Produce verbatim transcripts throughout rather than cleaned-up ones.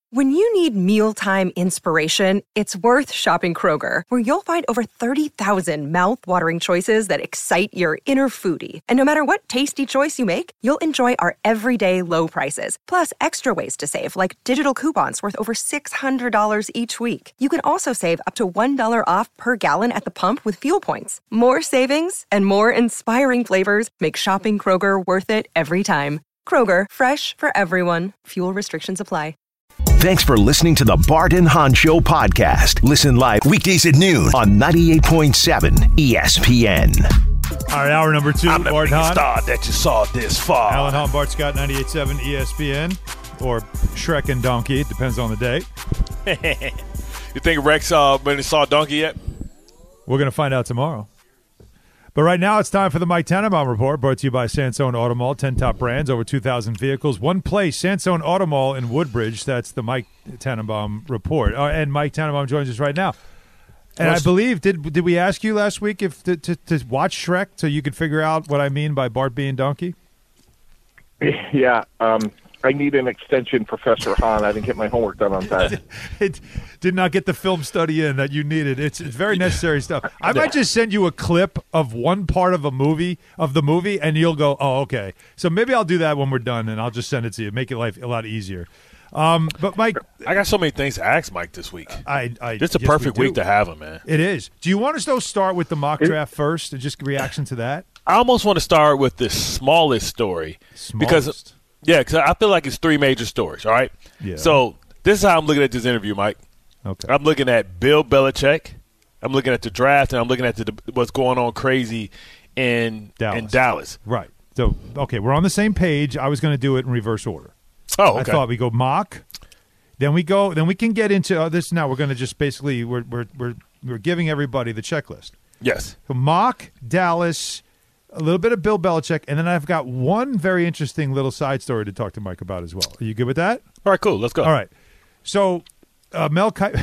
When you need mealtime inspiration, it's worth shopping Kroger, where you'll find over thirty thousand mouth-watering choices that excite your inner foodie. And no matter what tasty choice you make, you'll enjoy our everyday low prices, plus extra ways to save, like digital coupons worth over six hundred dollars each week. You can also save up to one dollar off per gallon at the pump with fuel points. More savings and more inspiring flavors make shopping Kroger worth it every time. Kroger, fresh for everyone. Fuel restrictions apply. Thanks for listening to the Bart and Hahn Show podcast. Listen live weekdays at noon on ninety-eight point seven E S P N. All right, hour number two. I'm the Bart biggest Hahn. star that you saw this far. Alan Hahn, Bart Scott, ninety-eight point seven E S P N, or Shrek and Donkey. It depends on the day. You think Rex uh, when he saw Donkey yet? We're going to find out tomorrow. But right now, it's time for the Mike Tannenbaum Report, brought to you by Sansone Auto Mall. ten top brands, over two thousand vehicles. One place, Sansone Auto Mall in Woodbridge. That's the Mike Tannenbaum Report. Uh, and Mike Tannenbaum joins us right now. And I believe, did did we ask you last week if to, to, to watch Shrek so you could figure out what I mean by Bart being Donkey? Yeah, um, I need an extension, Professor Hahn. I didn't get my homework done on time. It did not get the film study in that you needed. It's, it's very necessary stuff. I might just send you a clip of one part of a movie, of the movie, and you'll go, oh, okay. So maybe I'll do that when we're done, and I'll just send it to you. Make it life a lot easier. Um, but, Mike. I got so many things to ask Mike this week. I, I, This is a yes, perfect we do. week to have him, man. It is. Do you want us to start with the mock draft first, and just reaction to that? I almost want to start with the smallest story. Smallest. Because, yeah, because I feel like it's three major stories, all right? Yeah. So this is how I'm looking at this interview, Mike. Okay. I'm looking at Bill Belichick. I'm looking at the draft, and I'm looking at the, what's going on crazy in Dallas. in Dallas. Right. So, okay, we're on the same page. I was going to do it in reverse order. Oh, okay. I thought we go mock, then we go, then we can get into uh, this. Now we're going to just basically we're we're we're we're giving everybody the checklist. Yes. So mock, Dallas, a little bit of Bill Belichick, and then I've got one very interesting little side story to talk to Mike about as well. Are you good with that? All right, cool. Let's go. All right. So uh, Mel Kiper,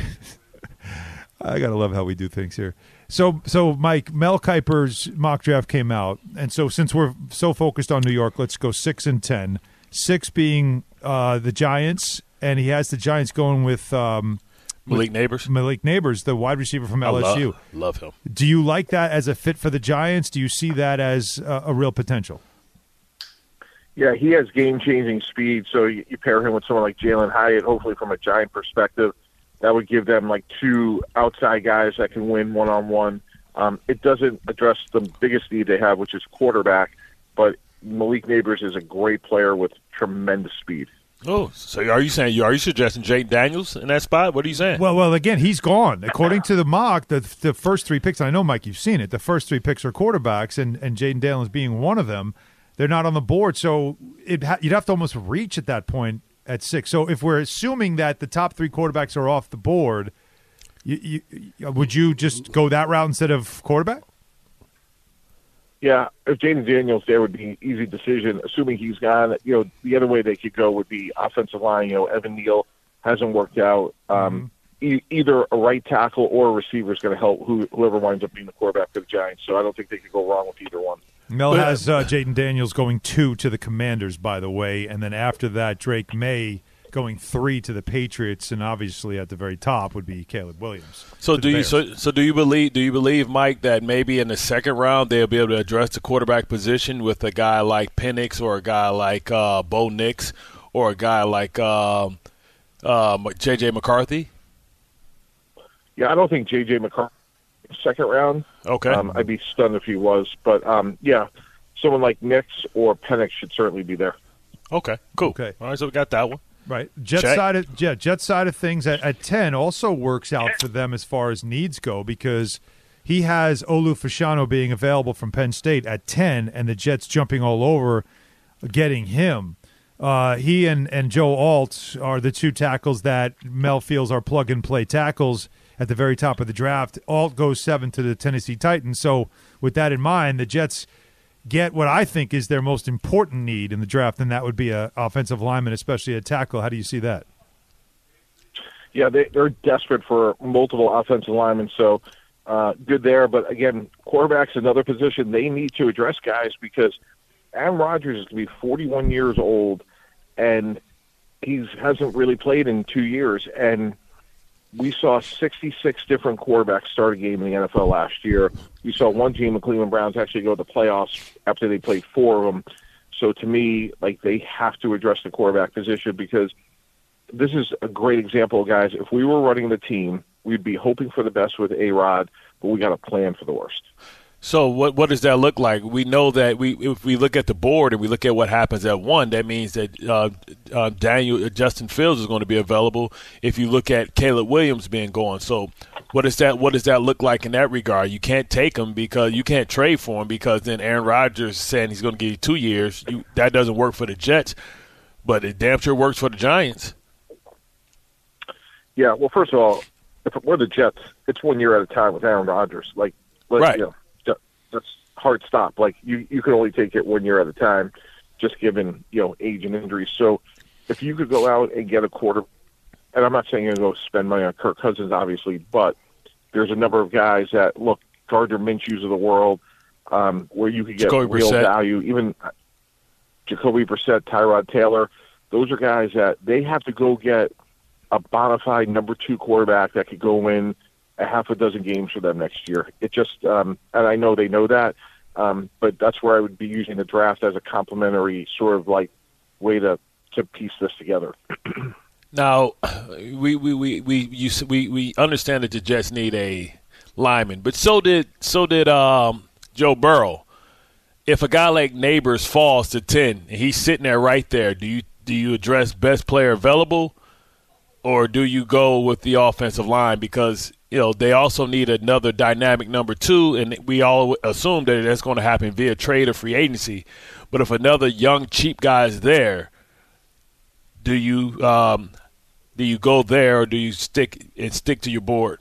I gotta love how we do things here. So, so Mike, Mel Kiper's mock draft came out, and so since we're so focused on New York, let's go six and ten. Six being uh, the Giants, and he has the Giants going with um, Malik Neighbors. Malik Neighbors, the wide receiver from L S U. I love, love him. Do you like that as a fit for the Giants? Do you see that as a, a real potential? Yeah, he has game-changing speed, so you, you pair him with someone like Jalen Hyatt, hopefully from a Giant perspective, that would give them like two outside guys that can win one-on-one. Um, it doesn't address the biggest need they have, which is quarterback, but Malik Neighbors is a great player with tremendous speed. Oh, so are you saying you are you suggesting Jake Daniels in that spot? What are you saying? Well, well, again, he's gone. According to the mock, the the first three picks, and I know, Mike, you've seen it, the first three picks are quarterbacks, and, and Jaden Daniels being one of them. They're not on the board, so it ha- you'd have to almost reach at that point at six. So if we're assuming that the top three quarterbacks are off the board, you, you, would you just go that route instead of quarterback? Yeah, if Jaden Daniels there would be an easy decision, assuming he's gone. You know, the other way they could go would be offensive line. You know, Evan Neal hasn't worked out. Um, mm-hmm. e- either a right tackle or a receiver is going to help who, whoever winds up being the quarterback for the Giants. So I don't think they could go wrong with either one. Mel has uh, Jaden Daniels going two to the Commanders, by the way, and then after that, Drake May going three to the Patriots, and obviously at the very top would be Caleb Williams. So do you so, so do you believe do you believe, Mike, that maybe in the second round they'll be able to address the quarterback position with a guy like Penix or a guy like uh, Bo Nix or a guy like uh, uh, J J McCarthy? Yeah, I don't think J J McCarthy second round. Okay. Um, I'd be stunned if he was. But, um, yeah, someone like Nix or Penix should certainly be there. Okay, cool. Okay. All right, so we got that one. Right. Jet Check. side of yeah, Jet side of things at, at ten also works out for them as far as needs go because he has Olu Fashanu being available from Penn State at ten and the Jets jumping all over getting him. Uh, he and, and Joe Alt are the two tackles that Mel feels are plug-and-play tackles at the very top of the draft. Alt goes seven to the Tennessee Titans. So with that in mind, the Jets get what I think is their most important need in the draft, and that would be an offensive lineman, especially a tackle. How do you see that? Yeah, they, they're desperate for multiple offensive linemen, so uh, good there. But, again, quarterback's another position they need to address, guys, because Aaron Rodgers is going to be forty-one years old, and he hasn't really played in two years, and we saw sixty-six different quarterbacks start a game in the N F L last year. We saw one team, the Cleveland Browns, actually go to the playoffs after they played four of them. So to me, like, they have to address the quarterback position, because this is a great example, guys. If we were running the team, we'd be hoping for the best with A-Rod, but we got to plan for the worst. So what what does that look like? We know that we if we look at the board and we look at what happens at one, that means that uh, uh, Daniel uh, Justin Fields is going to be available. If you look at Caleb Williams being gone, so what does that what does that look like in that regard? You can't take him because you can't trade for him, because then Aaron Rodgers is saying he's going to give you two years. You, that doesn't work for the Jets, but it damn sure works for the Giants. Yeah, well, first of all, if we're the Jets, it's one year at a time with Aaron Rodgers. Like, let, right. You know, that's hard stop. Like, you, you can only take it one year at a time, just given, you know, age and injuries. So if you could go out and get a quarter, and I'm not saying you're going to go spend money on Kirk Cousins, obviously, but there's a number of guys that, look, Gardner Minshew's of the world, um, where you could get Jacoby real Brissett. value. Even Jacoby Brissett, Tyrod Taylor, those are guys that they have to go get a bona fide number two quarterback that could go win a half a dozen games for them next year. It just, um, and I know they know that, um, but that's where I would be using the draft as a complementary sort of like way to, to piece this together. Now, we we we we, you, we we understand that the Jets need a lineman, but so did so did um, Joe Burrow. If a guy like Neighbors falls to ten, and he's sitting there right there, do you do you address best player available, or do you go with the offensive line? Because you know, they also need another dynamic number two, and we all assume that that's going to happen via trade or free agency. But if another young, cheap guy is there, do you um, do you go there, or do you stick and stick to your board?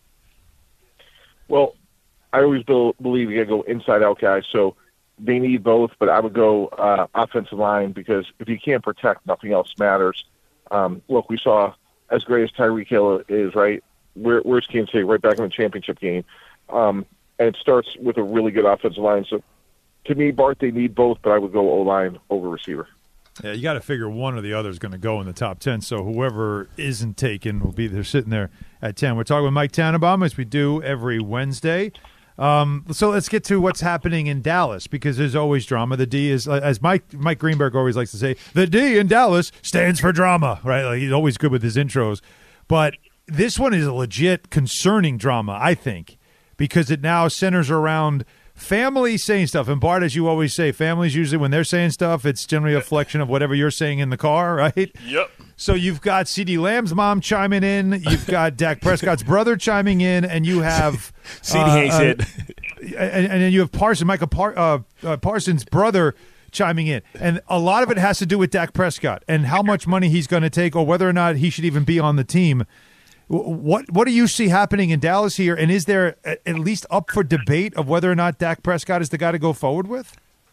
Well, I always be- believe you got to go inside-out guys, so they need both, but I would go uh, offensive line, because if you can't protect, nothing else matters. Um, look, we saw, as great as Tyreek Hill is, right, Where, where's Kansas City? Right back in the championship game. Um, and it starts with a really good offensive line. So, to me, Bart, they need both, but I would go O-line over receiver. Yeah, you got to figure one or the other is going to go in the top ten, so whoever isn't taken will be there sitting there at ten. We're talking with Mike Tannenbaum, as we do every Wednesday. Um, so let's get to what's happening in Dallas, because there's always drama. The D is, as Mike Mike Greenberg always likes to say, the D in Dallas stands for drama, right? Like, he's always good with his intros. But this one is a legit concerning drama, I think, because it now centers around family saying stuff. And Bart, as you always say, families usually, when they're saying stuff, it's generally a reflection of whatever you're saying in the car, right? Yep. So you've got CeeDee Lamb's mom chiming in, you've got Dak Prescott's brother chiming in, and you have CeeDee uh, ain't uh, said. and, and then you have Parson, Michael Par- uh, uh, Parsons' brother chiming in. And a lot of it has to do with Dak Prescott and how much money he's going to take, or whether or not he should even be on the team. What what do you see happening in Dallas here, and is there at least up for debate of whether or not Dak Prescott is the guy to go forward with?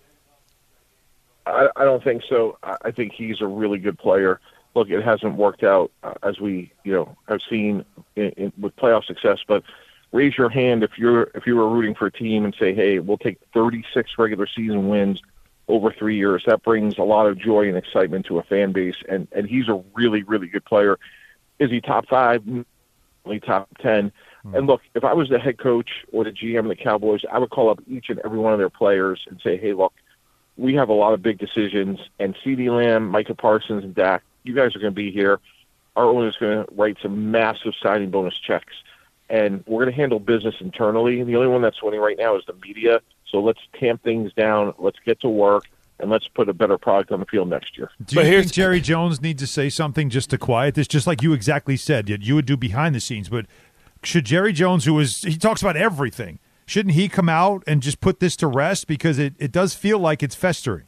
I, I don't think so. I think he's a really good player. Look, it hasn't worked out uh, as we, you know, have seen in, in, with playoff success. But raise your hand if you're if you were rooting for a team and say, "Hey, we'll take thirty-six regular season wins over three years." That brings a lot of joy and excitement to a fan base, and and he's a really really good player. Is he top five? Only top ten. Mm-hmm. And look, if I was the head coach or the G M of the Cowboys, I would call up each and every one of their players and say, "Hey, look, we have a lot of big decisions, and CeeDee Lamb, Micah Parsons, and Dak, you guys are going to be here. Our owner's going to write some massive signing bonus checks, and we're going to handle business internally. And the only one that's winning right now is the media. So let's tamp things down. Let's get to work. And let's put a better product on the field next year." Do you think Jerry Jones needs to say something just to quiet this? Just like you exactly said, you would do behind the scenes. But should Jerry Jones, who is, he talks about everything, shouldn't he come out and just put this to rest? Because it, it does feel like it's festering.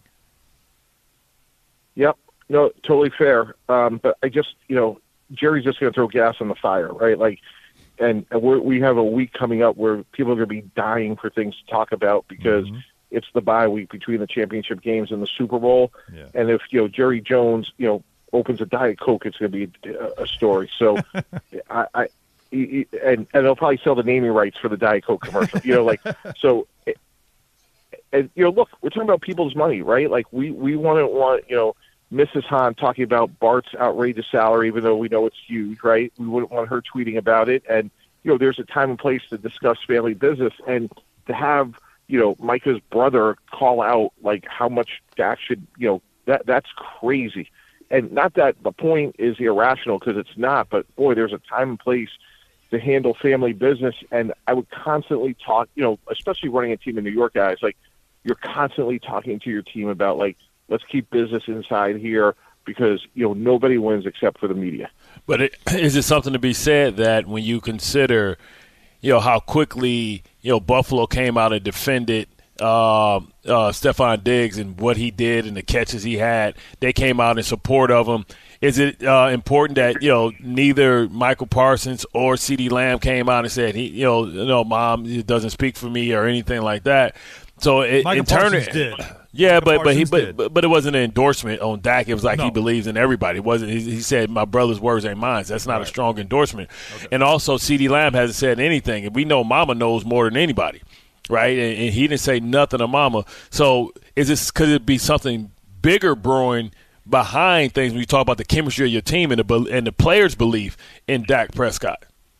Yep. No, totally fair. Um, but I just, you know, Jerry's just going to throw gas on the fire, right? Like, and, and we're, we have a week coming up where people are going to be dying for things to talk about, because mm-hmm. it's the bye week between the championship games and the Super Bowl. Yeah. And if, you know, Jerry Jones, you know, opens a Diet Coke, it's going to be a, a story. So I, I he, and, and they'll probably sell the naming rights for the Diet Coke commercial, you know, like, so, and, you know, look, we're talking about people's money, right? Like we, we want to want, you know, Missus Hahn talking about Bart's outrageous salary, even though we know it's huge, right? We wouldn't want her tweeting about it. And, you know, there's a time and place to discuss family business. And to have, you know, Micah's brother call out, like, how much Dak should, you know, that that's crazy. And not that the point is irrational, because it's not, but, boy, there's a time and place to handle family business. And I would constantly talk, you know, especially running a team in New York, guys, like, you're constantly talking to your team about, like, let's keep business inside here, because, you know, nobody wins except for the media. But it, is it something to be said that when you consider, you know, how quickly, you know, Buffalo came out and defended uh, uh, Stephon Diggs and what he did and the catches he had, they came out in support of him. Is it uh, important that, you know, neither Michael Parsons or CeeDee Lamb came out and said, he, you know, no, Mom, it doesn't speak for me or anything like that? So it, Michael in turn, Parsons did. Yeah, Michael but but he Parsons but, but it wasn't an endorsement on Dak. It was like No. he believes in everybody. It wasn't. He, he said, "My brother's words ain't mine." That's not Right. a strong endorsement. Okay. And also, CeeDee Lamb hasn't said anything, and we know Mama knows more than anybody, right? And, and he didn't say nothing to Mama. So is this could it be something bigger brewing behind things when you talk about the chemistry of your team and the and the players' belief in Dak Prescott?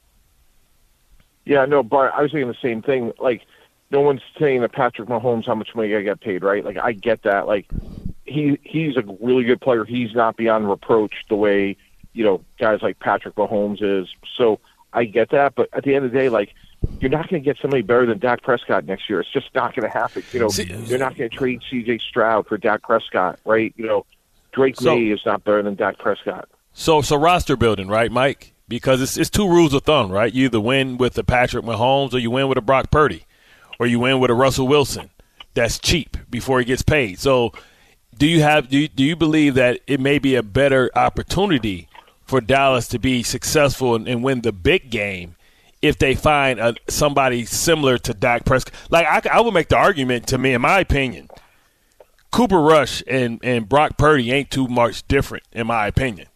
Yeah, no, Bart, I was thinking the same thing. Like, no one's saying that Patrick Mahomes how much money I got paid, right? Like, I get that. Like, he he's a really good player. He's not beyond reproach the way, you know, guys like Patrick Mahomes is. So I get that. But at the end of the day, like, you're not going to get somebody better than Dak Prescott next year. It's just not going to happen. You know, See, you're not going to trade C J Stroud for Dak Prescott, right? You know, Drake So- May is not better than Dak Prescott. So, so roster building, right, Mike? Because it's it's two rules of thumb, right? You either win with the Patrick Mahomes or you win with a Brock Purdy, or you win with a Russell Wilson. That's cheap before he gets paid. So, do you have do you, do you believe that it may be a better opportunity for Dallas to be successful and, and win the big game if they find a, somebody similar to Dak Prescott? Like I, I would make the argument, to me, in my opinion, Cooper Rush and and Brock Purdy ain't too much different, in my opinion.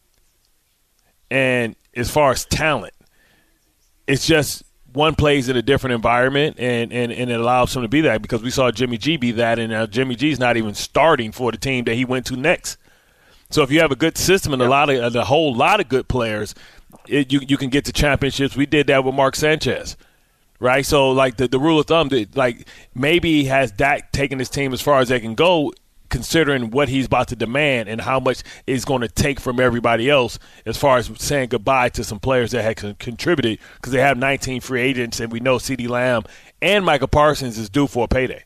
And as far as talent, it's just one plays in a different environment, and, and, and it allows him to be that, because we saw Jimmy G be that, and now Jimmy G's not even starting for the team that he went to next. So if you have a good system and a lot of and a whole lot of good players, it, you you can get to championships. We did that with Mark Sanchez, right? So like the, the rule of thumb, like maybe has Dak taken his team as far as they can go, considering what he's about to demand and how much it's going to take from everybody else as far as saying goodbye to some players that had con- contributed, because they have nineteen free agents, and we know CeeDee Lamb and Michael Parsons is due for a payday.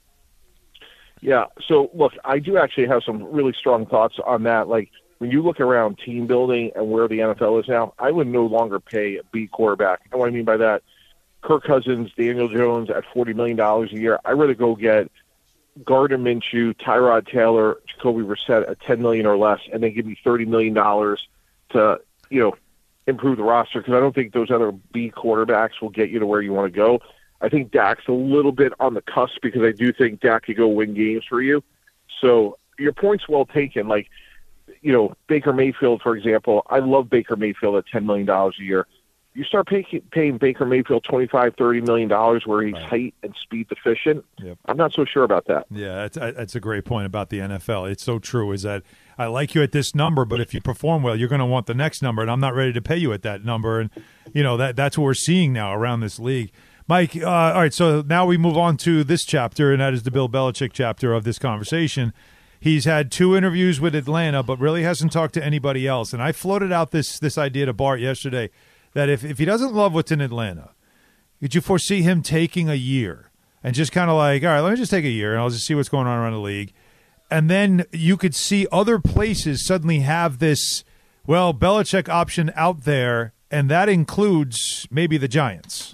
Yeah, so look, I do actually have some really strong thoughts on that. Like, when you look around team building and where the N F L is now, I would no longer pay a B quarterback. And what I mean by that, Kirk Cousins, Daniel Jones at forty million dollars a year, I'd rather go get Gardner Minshew, Tyrod Taylor, Jacoby Brissett at ten million dollars or less, and then give me thirty million dollars to, you know, improve the roster, because I don't think those other B quarterbacks will get you to where you want to go. I think Dak's a little bit on the cusp, because I do think Dak could go win games for you. So your point's well taken. Like, you know, Baker Mayfield, for example, I love Baker Mayfield at ten million dollars a year. You start pay, paying Baker Mayfield twenty-five, thirty million dollars where he's Right. height and speed deficient. Yep. I'm not so sure about that. Yeah, that's, that's a great point about the N F L. It's so true, is that I like you at this number, but if you perform well, you're going to want the next number, and I'm not ready to pay you at that number. And, you know, that that's what we're seeing now around this league. Mike, uh, all right, so now we move on to this chapter, and that is the Bill Belichick chapter of this conversation. He's had two interviews with Atlanta, but really hasn't talked to anybody else. And I floated out this this idea to Bart yesterday that if, if he doesn't love what's in Atlanta, could you foresee him taking a year and just kind of like, all right, let me just take a year and I'll just see what's going on around the league. And then you could see other places suddenly have this, well, Belichick option out there, and that includes maybe the Giants.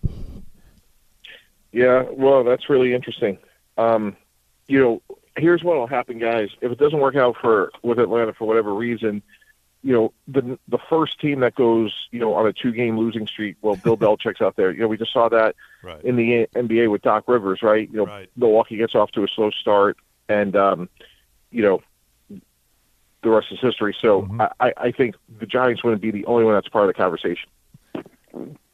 Yeah, well, that's really interesting. Um, you know, here's what will happen, guys. If it doesn't work out for with Atlanta for whatever reason, you know, the the first team that goes, you know, on a two-game losing streak, well, Bill Belichick's out there. You know, we just saw that Right. in the N B A with Doc Rivers, right? You know, Right. Milwaukee gets off to a slow start, and, um, you know, the rest is history. So Mm-hmm. I, I think the Giants wouldn't be the only one that's part of the conversation.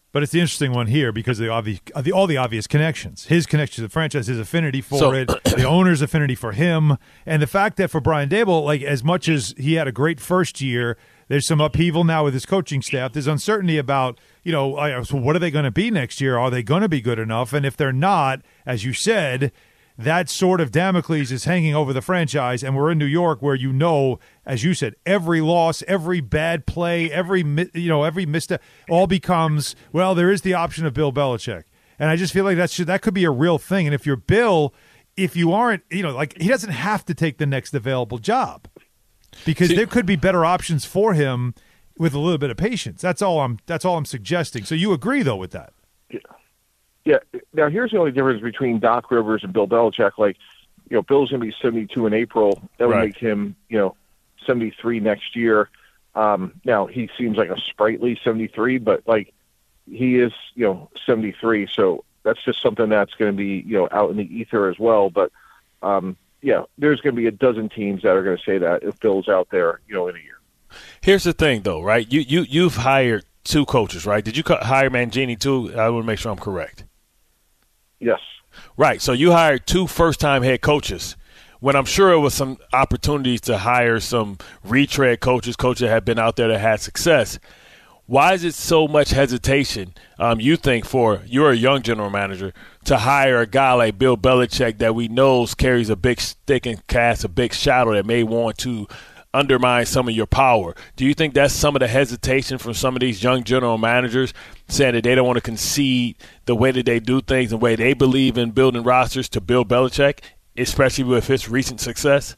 But it's the interesting one here because of the, obvious, the all the obvious connections. His connection to the franchise, his affinity for So- it, the owner's affinity for him, and the fact that for Brian Daboll, like as much as he had a great first year, there's some upheaval now with his coaching staff. There's uncertainty about, you know, uh, so what are they going to be next year? Are they going to be good enough? And if they're not, as you said, that sort of Damocles is hanging over the franchise, and we're in New York where you know, as you said, every loss, every bad play, every mi- you know, every misstep all becomes, well, there is the option of Bill Belichick. And I just feel like that should, that could be a real thing. And if you're Bill, if you aren't, you know, like he doesn't have to take the next available job because See- there could be better options for him with a little bit of patience. That's all I'm that's all I'm suggesting. So you agree though with that? Yeah. Now, here's the only difference between Doc Rivers and Bill Belichick. Like, you know, Bill's going to be seventy-two in April. That would Right. make him, you know, seventy-three next year. Um, now, he seems like a sprightly seventy-three, but, like, he is, you know, seventy-three. So that's just something that's going to be, you know, out in the ether as well. But, um, yeah, there's going to be a dozen teams that are going to say that if Bill's out there, you know, in a year. Here's the thing, though, right? You you you've hired two coaches, right? Did you co- hire Mangini too? I want to make sure I'm correct. Yes. Right. So you hired two first-time head coaches. When I'm sure it was some opportunities to hire some retread coaches, coaches that have been out there that had success. Why is it so much hesitation, um, you think, for you're a young general manager, to hire a guy like Bill Belichick that we know carries a big stick and casts a big shadow that may want to undermine some of your power? Do you think that's some of the hesitation from some of these young general managers saying that they don't want to concede the way that they do things, the way they believe in building rosters to Bill Belichick, especially with his recent success?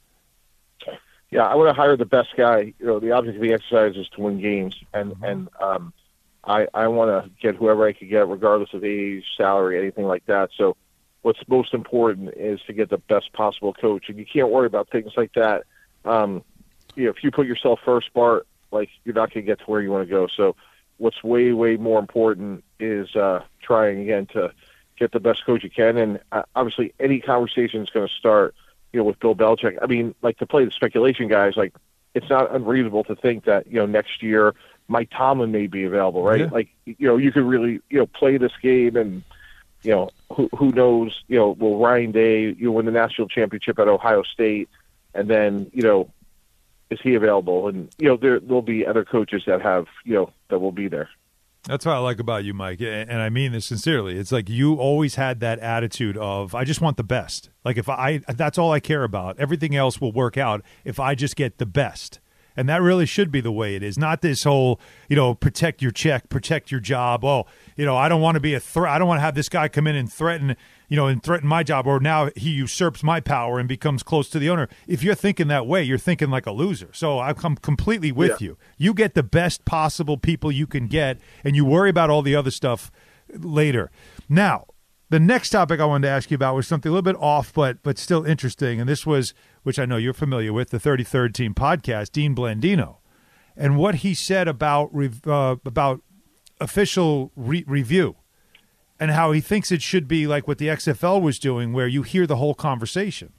Yeah, I want to hire the best guy. You know, the object of the exercise is to win games, and Mm-hmm. and um, I I want to get whoever I could get, regardless of age, salary, anything like that. So, what's most important is to get the best possible coach, and you can't worry about things like that. Um, you know, if you put yourself first, Bart, like you're not going to get to where you want to go. So, what's way way more important is uh, trying again to get the best coach you can, and uh, obviously any conversation is going to start, you know, with Bill Belichick. I mean, like, to play the speculation guys, like, it's not unreasonable to think that, you know, next year Mike Tomlin may be available, right? Yeah. Like, you know, you could really, you know, play this game, and, you know, who who knows, you know, will Ryan Day, you know, win the national championship at Ohio State, and then, you know, is he available? And, you know, there there'll be other coaches that have, you know, that will be there. That's what I like about you, Mike, and I mean this sincerely. It's like you always had that attitude of, I just want the best. Like, if I, that's all I care about. Everything else will work out if I just get the best. And that really should be the way it is. Not this whole, you know, protect your check, protect your job. Oh, you know, I don't want to be a threat. I don't want to have this guy come in and threaten, you know, and threaten my job, or now he usurps my power and becomes close to the owner. If you're thinking that way, you're thinking like a loser. So I come completely with Yeah. you. You get the best possible people you can get, and you worry about all the other stuff later. Now, the next topic I wanted to ask you about was something a little bit off, but but still interesting. And this was, which I know you're familiar with, the thirty-third Team podcast, Dean Blandino, and what he said about uh, about official re- review, and how he thinks it should be like what the X F L was doing, where you hear the whole conversation.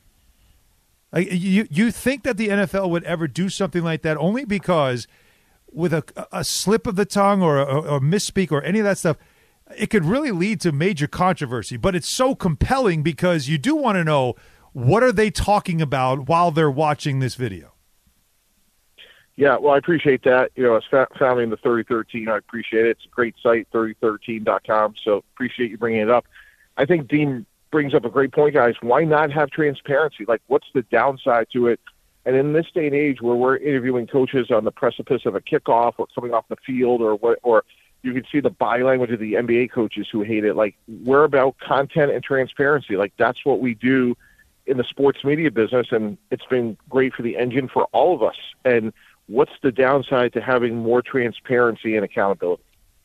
Like, you you think that the N F L would ever do something like that only because with a, a slip of the tongue or a, or misspeak or any of that stuff, it could really lead to major controversy. But it's so compelling because you do want to know, what are they talking about while they're watching this video? Yeah, well, I appreciate that. You know, as fa- founding the thirty thirteen, I appreciate it. It's a great site, thirty thirteen dot com, so appreciate you bringing it up. I think Dean brings up a great point, guys. Why not have transparency? Like, what's the downside to it? And in this day and age where we're interviewing coaches on the precipice of a kickoff or coming off the field, or what, or you can see the body language of the N B A coaches who hate it. Like, we're about content and transparency. Like, that's what we do in the sports media business, and it's been great for the engine for all of us. And what's the downside to having more transparency and accountability?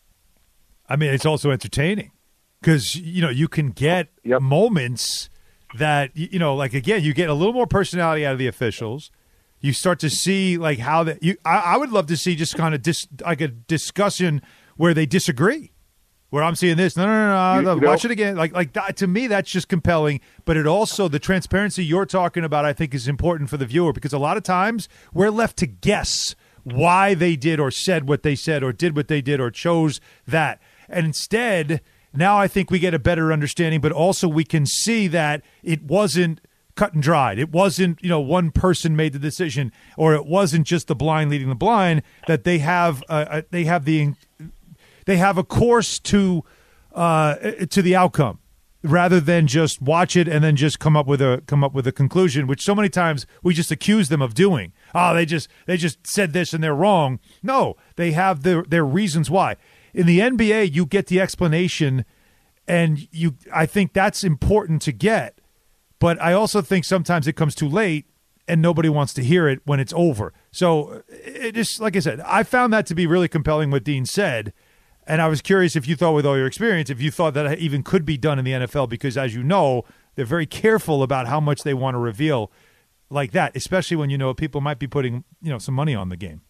I mean, it's also entertaining because, you know, you can get Yep. moments that, you know, like, again, you get a little more personality out of the officials. You start to see, like, how that you, I, I would love to see just kind of dis, like a discussion where they disagree, where I'm seeing this. No, no, no, no, You- no you know- watch it again. Like, like that, to me, that's just compelling. But it also, the transparency you're talking about, I think, is important for the viewer, because a lot of times we're left to guess why they did or said what they said or did what they did or chose that. And instead, now I think we get a better understanding, but also we can see that it wasn't cut and dried. It wasn't, you know, one person made the decision, or it wasn't just the blind leading the blind, that they have uh, a, they have the they have a course to uh, to the outcome, rather than just watch it and then just come up with a come up with a conclusion, which so many times we just accuse them of doing. Oh, they just they just said this and they're wrong. No, they have their their reasons why. In the N B A, you get the explanation, and you I think that's important to get. But I also think sometimes it comes too late, and nobody wants to hear it when it's over. So it just, like I said, I found that to be really compelling what Dean said. And I was curious if you thought, with all your experience, if you thought that even could be done in the N F L, because as you know, they're very careful about how much they want to reveal like that, especially when you know people might be putting, you know, some money on the game.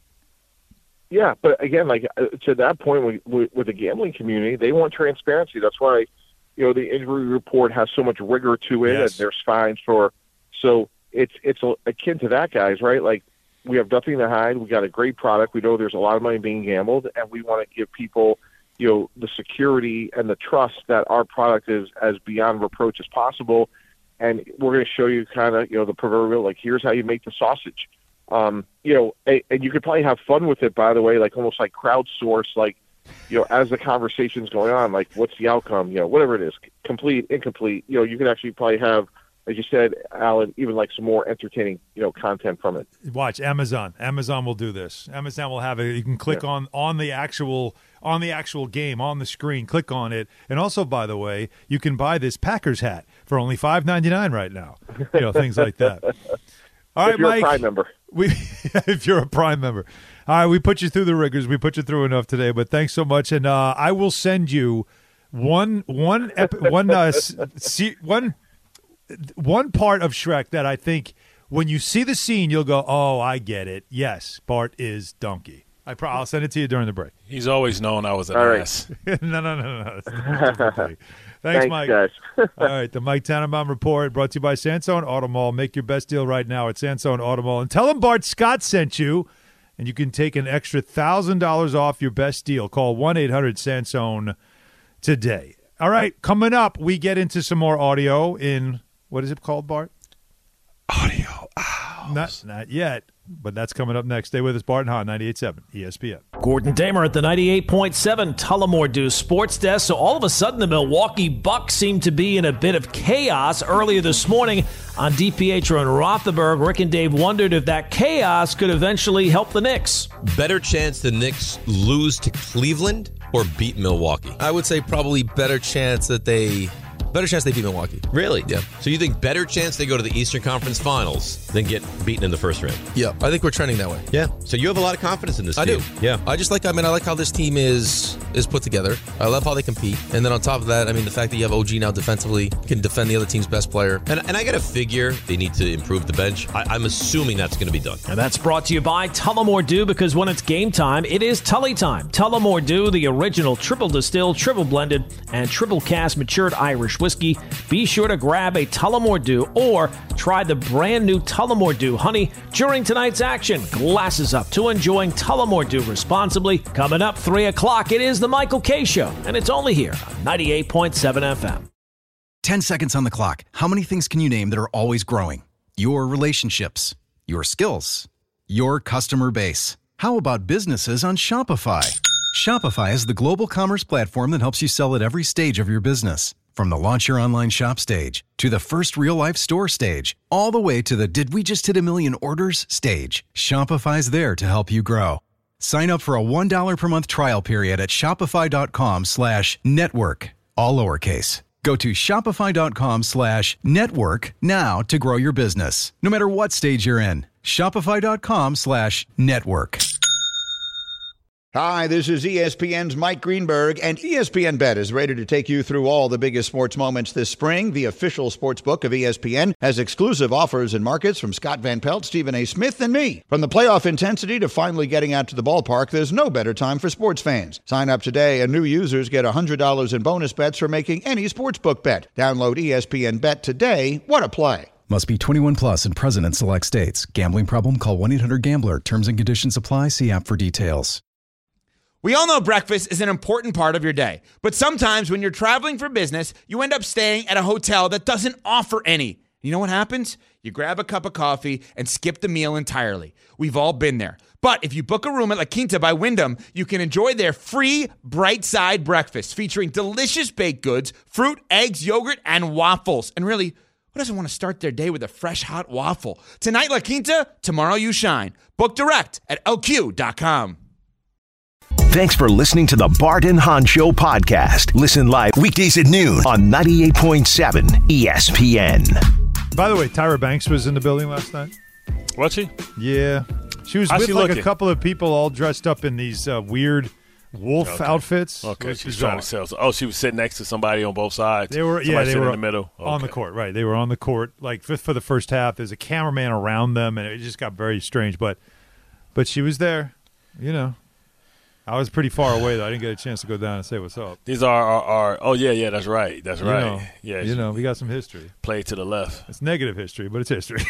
Yeah, but again, like to that point, with, with, with the gambling community, they want transparency. That's why, you know, the injury report has so much rigor to it, yes. and there's fines for. So it's it's akin to that, guys, right? Like, we have nothing to hide. We got a great product. We know there's a lot of money being gambled, and we want to give people, you know, the security and the trust that our product is as beyond reproach as possible. And we're going to show you kind of, you know, the proverbial, like, here's how you make the sausage. Um, you know, and, and you could probably have fun with it, by the way, like almost like crowdsource, like, you know, as the conversation's going on, like, what's the outcome, you know, whatever it is, complete, incomplete, you know, you could actually probably have, as you said, Alan, even like some more entertaining, you know, content from it. Watch Amazon. Amazon will do this. Amazon will have it. You can click yeah. on, on the actual on the actual game on the screen. Click on it. And also, by the way, you can buy this Packers hat for only five ninety-nine right now. You know, things like that. All right, if you're Mike. A Prime member. We, if you're a Prime member. All right, we put you through the rigors. We put you through enough today, but thanks so much. And uh, I will send you one one ep- one uh, see, one. One part of Shrek that I think when you see the scene, you'll go, oh, I get it. Yes, Bart is donkey. I pro- I'll send it to you during the break. He's always known I was an All right. ass. no, no, no, no. no. Thanks, Thanks, Mike. guys. All right, the Mike Tannenbaum Report brought to you by Sansone Auto Mall. Make your best deal right now at Sansone Auto Mall. And tell them Bart Scott sent you, and you can take an extra one thousand dollars off your best deal. Call one eight hundred Sansone today. All right, coming up, we get into some more audio in – what is it called, Bart? Audio Owls. Not, not yet, but that's coming up next. Stay with us, Bart and Hahn, ninety-eight point seven E S P N. Gordon Damer at the ninety-eight point seven Tullamore Dew Sports Desk. So all of a sudden, the Milwaukee Bucks seem to be in a bit of chaos. Earlier this morning on DiPietro and Rothenberg, Rick and Dave wondered if that chaos could eventually help the Knicks. Better chance the Knicks lose to Cleveland or beat Milwaukee? I would say probably better chance that they... Better chance they beat Milwaukee. Really? Yeah. So you think better chance they go to the Eastern Conference Finals than get beaten in the first round? Yeah. I think we're trending that way. Yeah. So you have a lot of confidence in this I team. do. Yeah. I just like, I mean, I like how this team is is put together. I love how they compete. And then on top of that, I mean, the fact that you have O G now defensively, can defend the other team's best player. And, and I got to figure they need to improve the bench. I, I'm assuming that's going to be done. And that's brought to you by Tullamore Dew, because when it's game time, it is Tully time. Tullamore Dew, the original triple distilled, triple blended, and triple cast matured Irish whiskey. Be sure to grab a Tullamore Dew or try the brand new Tullamore Dew Honey during tonight's action. Glasses up to enjoying Tullamore Dew responsibly. Coming up three o'clock, it is the Michael K. Show, and it's only here on ninety-eight point seven F M. Ten seconds on the clock. How many things can you name that are always growing? Your relationships, your skills, your customer base. How about businesses on Shopify? Shopify is the global commerce platform that helps you sell at every stage of your business. From the launch your online shop stage, to the first real-life store stage, all the way to the did we just hit a million orders stage, Shopify's there to help you grow. Sign up for a one dollar per month trial period at shopify.com slash network, all lowercase. Go to shopify.com slash network now to grow your business, no matter what stage you're in. Shopify.com slash network. Hi, this is E S P N's Mike Greenberg, and E S P N Bet is ready to take you through all the biggest sports moments this spring. The official sports book of E S P N has exclusive offers and markets from Scott Van Pelt, Stephen A. Smith, and me. From the playoff intensity to finally getting out to the ballpark, there's no better time for sports fans. Sign up today, and new users get one hundred dollars in bonus bets for making any sportsbook bet. Download E S P N Bet today. What a play. Must be twenty-one plus and present in select states. Gambling problem? Call one eight hundred gambler. Terms and conditions apply. See app for details. We all know breakfast is an important part of your day, but sometimes when you're traveling for business, you end up staying at a hotel that doesn't offer any. You know what happens? You grab a cup of coffee and skip the meal entirely. We've all been there. But if you book a room at La Quinta by Wyndham, you can enjoy their free Bright Side breakfast featuring delicious baked goods, fruit, eggs, yogurt, and waffles. And really, who doesn't want to start their day with a fresh, hot waffle? Tonight, La Quinta, tomorrow you shine. Book direct at L Q dot com. Thanks for listening to the Bart and Hahn Show podcast. Listen live weekdays at noon on ninety-eight point seven E S P N. By the way, Tyra Banks was in the building last night. Was she? Yeah. She was How's with she like looking? a couple of people all dressed up in these uh, weird wolf Okay. outfits. Okay, It she's was trying bizarre. to sell. Oh, she was sitting next to somebody on both sides. They were, Somebody yeah, they sitting were in the middle on the Okay. court, right? They were on the court, like for, for the first half. There's a cameraman around them, and it just got very strange. But, but she was there. You know, I was pretty far away though. I didn't get a chance to go down and say what's up. These are, are, are oh yeah, yeah, that's right, that's You right. know, yeah, you know, we got some history. Play to the left. It's negative history, but it's history.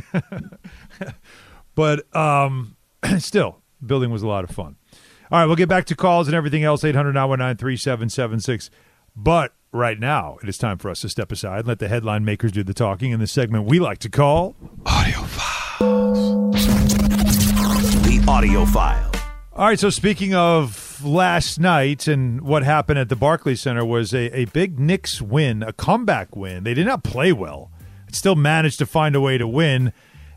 But um, still, building was a lot of fun. All right, we'll get back to calls and everything else, eight hundred nine one nine three seven seven six. But right now, it is time for us to step aside and let the headline makers do the talking in the segment we like to call Audio Files. The Audio File. All right, so speaking of last night and what happened at the Barclays Center was a, a big Knicks win, a comeback win. They did not play well. It still managed to find a way to win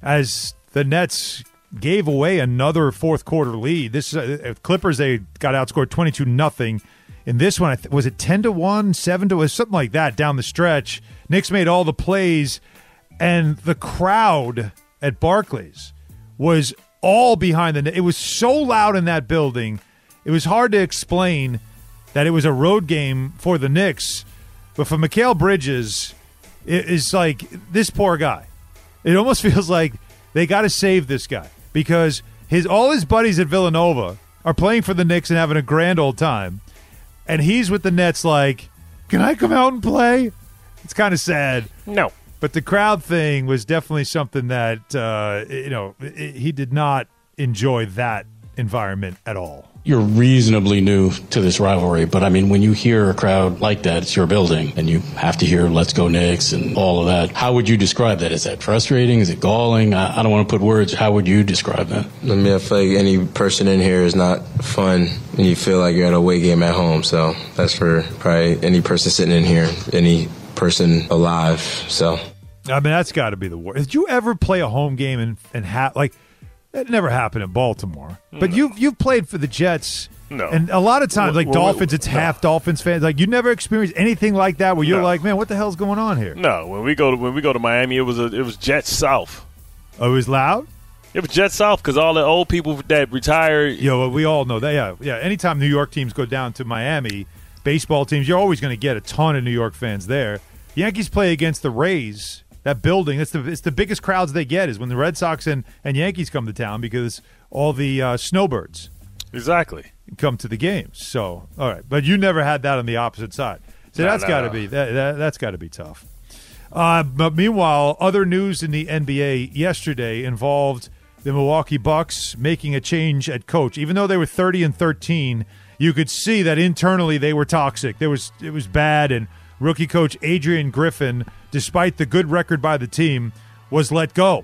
as the Nets gave away another fourth quarter lead. This uh, Clippers, they got outscored twenty-two nothing. In this one, I th- was it ten to one, seven to one, something like that down the stretch. Knicks made all the plays, and the crowd at Barclays was all behind the net. It was so loud in that building. It was hard to explain that it was a road game for the Knicks. But for Mikal Bridges, it is like this poor guy. It almost feels like they got to save this guy because his all his buddies at Villanova are playing for the Knicks and having a grand old time. And he's with the Nets like, can I come out and play? It's kind of sad. No. But the crowd thing was definitely something that, uh, you know, he did not enjoy that environment at all. You're reasonably new to this rivalry, but I mean, when you hear a crowd like that, it's your building, and you have to hear "Let's go Knicks" and all of that. How would you describe that? Is that frustrating? Is it galling? I, I don't want to put words. How would you describe that? I mean, I feel like any person in here is not fun, and you feel like you're at a away game at home. So that's for probably any person sitting in here, any person alive. So I mean, that's got to be the worst. Did you ever play a home game and and have like? That never happened in Baltimore. But No. you you've played for the Jets. No. And a lot of times, like Well, well, Dolphins, it's no. half Dolphins fans. Like you never experienced anything like that where you're No. like, man, what the hell's going on here? No, when we go to when we go to Miami, it was a, it was Jets South. Oh, it was loud? It was Jets South because all the old people that retired. Yo, well, we all know that. Yeah, yeah. Anytime New York teams go down to Miami, baseball teams, you're always going to get a ton of New York fans there. Yankees play against the Rays. That building, it's the it's the biggest crowds they get is when the Red Sox and, and Yankees come to town because all the uh, snowbirds exactly come to the games. So, all right, but you never had that on the opposite side. So No, that's no, got to no. be that, that that's got to be tough. Uh, but meanwhile, other news in the N B A yesterday involved the Milwaukee Bucks making a change at coach. Even though they were thirty and thirteen, you could see that internally they were toxic. There was it was bad, and rookie coach Adrian Griffin, despite the good record by the team, was let go.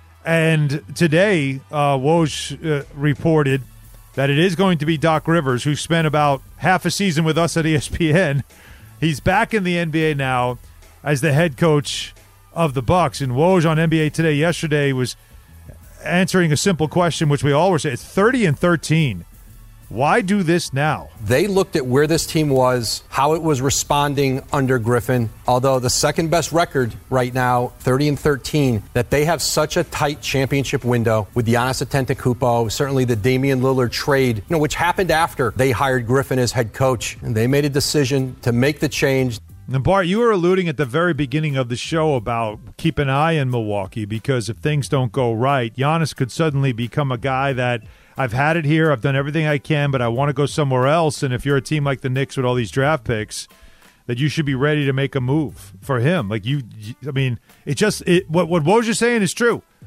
And today, uh, Woj uh, reported that it is going to be Doc Rivers, who spent about half a season with us at E S P N. He's back in the N B A now as the head coach of the Bucks. And Woj on N B A Today yesterday was answering a simple question, which we all were saying. It's thirty and thirteen. Why do this now? They looked at where this team was, how it was responding under Griffin, although the second best record right now, thirty and thirteen, that they have such a tight championship window with Giannis Antetokounmpo, certainly the Damian Lillard trade, you know, which happened after they hired Griffin as head coach. And they made a decision to make the change. And Bart, you were alluding at the very beginning of the show about keep an eye on Milwaukee because if things don't go right, Giannis could suddenly become a guy that I've had it here, I've done everything I can, but I want to go somewhere else. And if you're a team like the Knicks with all these draft picks, that you should be ready to make a move for him. Like you, I mean, it just it, what what Woj is saying is true.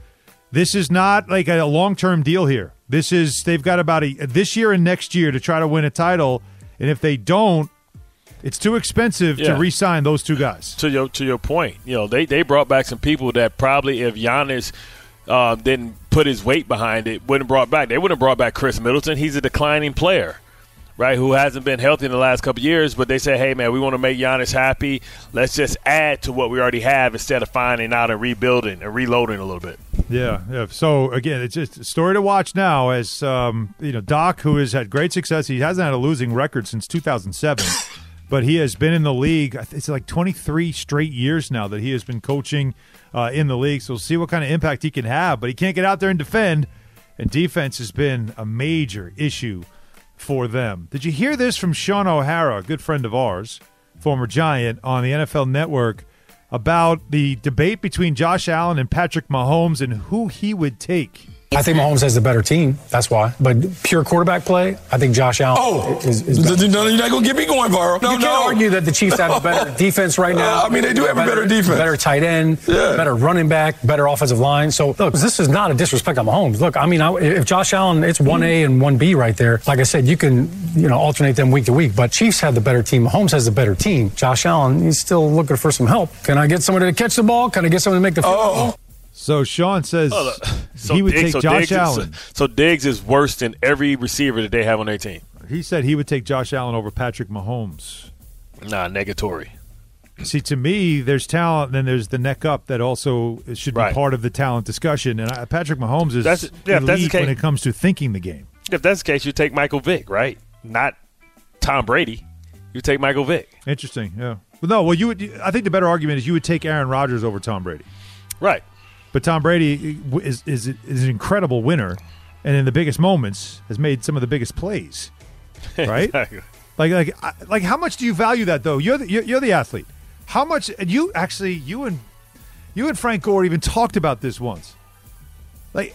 This is not like a long-term deal here. This is they've got about a this year and next year to try to win a title, and if they don't, it's too expensive Yeah. to re-sign those two guys. To your to your point, you know, they, they brought back some people that probably if Giannis uh, didn't put his weight behind it, wouldn't have brought back. They wouldn't have brought back Chris Middleton. He's a declining player, right, who hasn't been healthy in the last couple of years. But they say, hey, man, we want to make Giannis happy. Let's just add to what we already have instead of finding out and rebuilding and reloading a little bit. Yeah, yeah. So again, it's just a story to watch now. As um, you know, Doc, who has had great success, he hasn't had a losing record since two thousand seven, but he has been in the league. It's like twenty-three straight years now that he has been coaching uh, in the league. So we'll see what kind of impact he can have. But he can't get out there and defend, and defense has been a major issue for them. Did you hear this from Sean O'Hara, a good friend of ours, former Giant, on the N F L Network, about the debate between Josh Allen and Patrick Mahomes and who he would take? I think Mahomes has the better team. That's why. But pure quarterback play, I think Josh Allen oh, is, is better. No, you're not going to get me going viral. No, you can't no. argue that the Chiefs have a better defense right now. Uh, I mean, they do have better, a better defense. Better tight end, yeah. better running back, better offensive line. So, look, this is not a disrespect on Mahomes. Look, I mean, I, if Josh Allen, it's one A and one B right there. Like I said, you can, you know, alternate them week to week. But Chiefs have the better team. Mahomes has the better team. Josh Allen, he's still looking for some help. Can I get somebody to catch the ball? Can I get somebody to make the field oh. goal? So Sean says oh, so he would Diggs, take so Josh Diggs is, Allen. so Diggs is worse than every receiver that they have on their team. He said he would take Josh Allen over Patrick Mahomes. Nah, negatory. See, to me, there's talent, and then there's the neck up that also should be right. part of the talent discussion. And I, Patrick Mahomes is that's, yeah, elite that's the case, when it comes to thinking the game. If that's the case, you take Michael Vick, right? Not Tom Brady. You take Michael Vick. Interesting, yeah. Well, no, well, you would. I think the better argument is you would take Aaron Rodgers over Tom Brady. Right. But Tom Brady is, is is an incredible winner, and in the biggest moments has made some of the biggest plays. Right? Exactly. Like like like how much do you value that though? You're the, you're, you're the athlete. How much? And you actually you and you and Frank Gore even talked about this once. Like,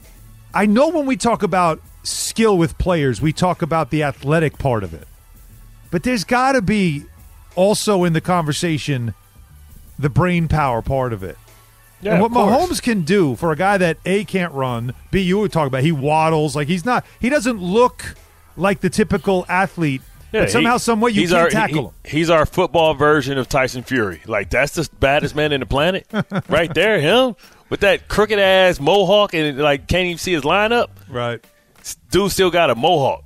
I know when we talk about skill with players, we talk about the athletic part of it, but there's got to be also in the conversation the brain power part of it. Yeah, and what of course. Mahomes can do for a guy that A, can't run, B, you would talk about, he waddles, like he's not, he doesn't look like the typical athlete, Yeah, but somehow, he, some way you he's can't our, tackle he, him. He's our football version of Tyson Fury. Like, that's the baddest man in the planet. Right there, him, with that crooked-ass mohawk and, like, can't even see his lineup. Right. Dude still got a mohawk,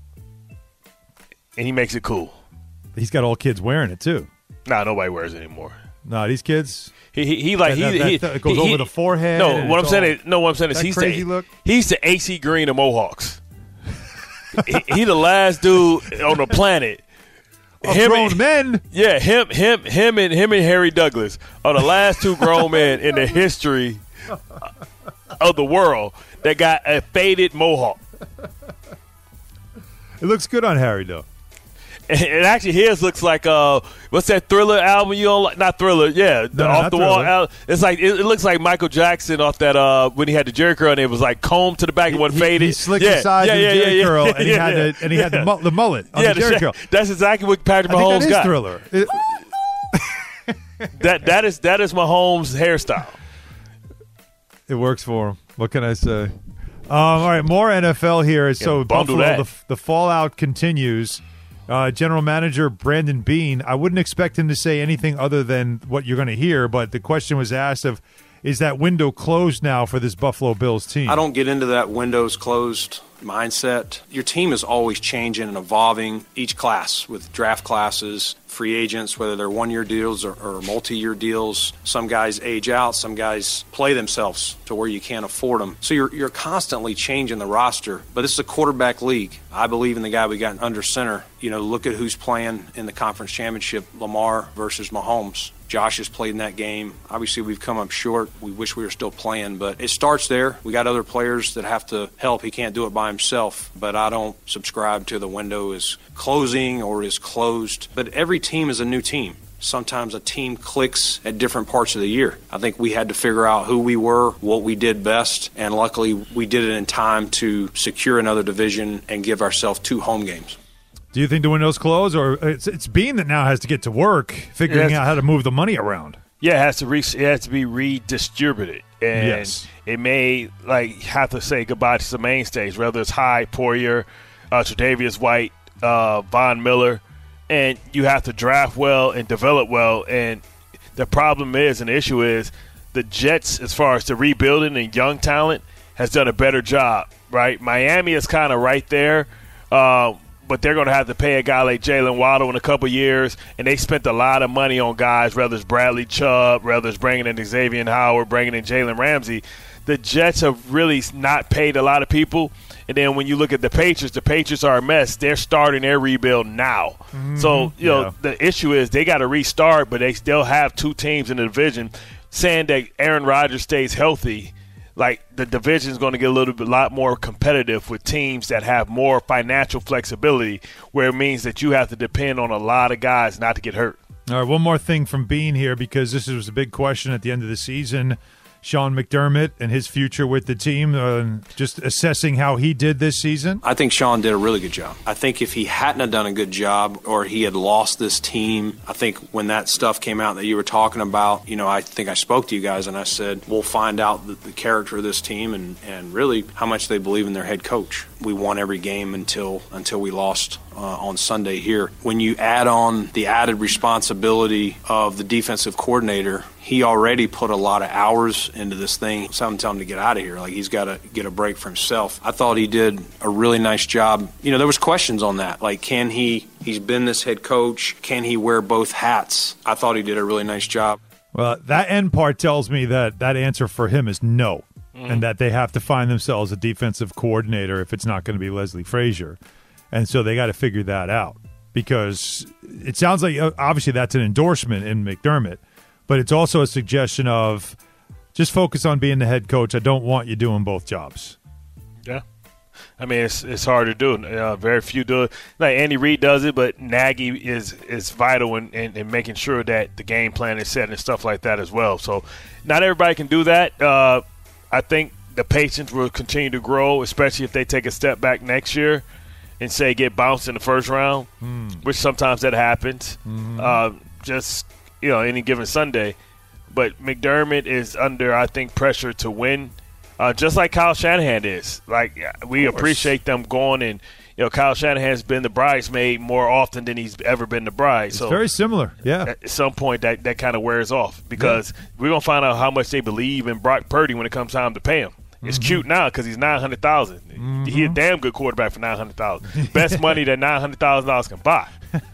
and he makes it cool. He's got all kids wearing it, too. Nah, nobody wears it anymore. Nah, these kids... He, he, he like that, he, that, he that goes he, over the forehead. No, what I'm saying all, is, no, what I'm saying is he's crazy the look. he's the A C Green of Mohawks. he, he the last dude on the planet. Of him grown and, men. Yeah, him, him, him, and him and Harry Douglas are the last two grown men in the history of the world that got a faded mohawk. It looks good on Harry, though. And actually, his looks like uh, what's that Thriller album you don't like? Not Thriller, yeah, the no, off the wall. Thriller. Al- it's like it, it looks like Michael Jackson off that uh when he had the Jerry curl and it was like combed to the back and wasn't He, faded. he slicked yeah, the sides yeah, of the yeah, Jerry yeah, curl, yeah, and he yeah, had yeah. the and he had the, mu- the mullet on yeah, the Jerry curl. That's exactly what Patrick I Mahomes think that is got. Thriller. It, that that is that is Mahomes' hairstyle. It works for him. What can I say? Um, all right, more N F L here. So Yeah, bundle Buffalo, that. the, the fallout continues. Uh, General Manager Brandon Beane, I wouldn't expect him to say anything other than what you're going to hear, but the question was asked of, is that window closed now for this Buffalo Bills team? I don't get into that windows closed mindset. Your team is always changing and evolving each class with draft classes, free agents, whether they're one-year deals or, or multi-year deals. Some guys age out. Some guys play themselves to where you can't afford them. So you're, you're constantly changing the roster. But this is a quarterback league. I believe in the guy we got under center. You know, look at who's playing in the conference championship, Lamar versus Mahomes. Josh has played in that game. Obviously, we've come up short. We wish we were still playing, but it starts there. We got other players that have to help. He can't do it by himself, but I don't subscribe to the window is closing or is closed. But every team is a new team. Sometimes a team clicks at different parts of the year. I think we had to figure out who we were, what we did best, and luckily we did it in time to secure another division and give ourselves two home games. Do you think the window's closed, or it's it's Beane that now has to get to work figuring Yes. out how to move the money around? Yeah, it has to re- it has to be redistributed, and Yes. it may like have to say goodbye to some mainstays, whether it's Hyde, Poyer, uh, Tre'Davious White, uh, Von Miller, and you have to draft well and develop well. And the problem is, and the issue is, the Jets, as far as the rebuilding and young talent, has done a better job. Right, Miami is kind of right there. Uh, But they're going to have to pay a guy like Jalen Waddle in a couple years, and they spent a lot of money on guys, whether it's Bradley Chubb, whether it's bringing in Xavier Howard, bringing in Jalen Ramsey. The Jets have really not paid a lot of people. And then when you look at the Patriots, the Patriots are a mess. They're starting their rebuild now. Mm-hmm. So, you know, Yeah. the issue is they got to restart, but they still have two teams in the division. Saying that Aaron Rodgers stays healthy, like the division is going to get a little bit lot more competitive with teams that have more financial flexibility, where it means that you have to depend on a lot of guys not to get hurt. All right, one more thing from Bean here, because this was a big question at the end of the season. Sean McDermott and his future with the team, uh, just assessing how he did this season. I think Sean did a really good job. I think if he hadn't have done a good job, or he had lost this team, I think when that stuff came out that you were talking about, you know, I think I spoke to you guys and I said, we'll find out the, the character of this team and, and really how much they believe in their head coach. We won every game until until we lost uh, on Sunday here. When you add on the added responsibility of the defensive coordinator, he already put a lot of hours into this thing. Some tell him to get out of here. Like, he's got to get a break for himself. I thought he did a really nice job. You know, there was questions on that. Like, can he, he's been this head coach, can he wear both hats? I thought he did a really nice job. Well, that end part tells me that that answer for him is no, mm-hmm. and that they have to find themselves a defensive coordinator if it's not going to be Leslie Frazier. And so they got to figure that out, because it sounds like, obviously, that's an endorsement in McDermott. But it's also a suggestion of just focus on being the head coach. I don't want you doing both jobs. Yeah. I mean, it's it's hard to do. Uh, very few do it. Like Andy Reid does it, but Nagy is is vital in, in, in making sure that the game plan is set and stuff like that as well. So not everybody can do that. Uh, I think the patience will continue to grow, especially if they take a step back next year and, say, get bounced in the first round, mm. which sometimes that happens. Mm-hmm. Uh, just – you know, any given Sunday. But McDermott is under, I think, pressure to win, uh, just like Kyle Shanahan is. Like, we appreciate them going, and, you know, Kyle Shanahan's been the bridesmaid more often than he's ever been the bride. It's so very similar, yeah. At some point, that, that kind of wears off, because yeah. we're going to find out how much they believe in Brock Purdy when it comes time to pay him. It's mm-hmm. cute now because he's nine hundred thousand dollars. Mm-hmm. He's a damn good quarterback for nine hundred thousand dollars. Best money that nine hundred thousand dollars can buy.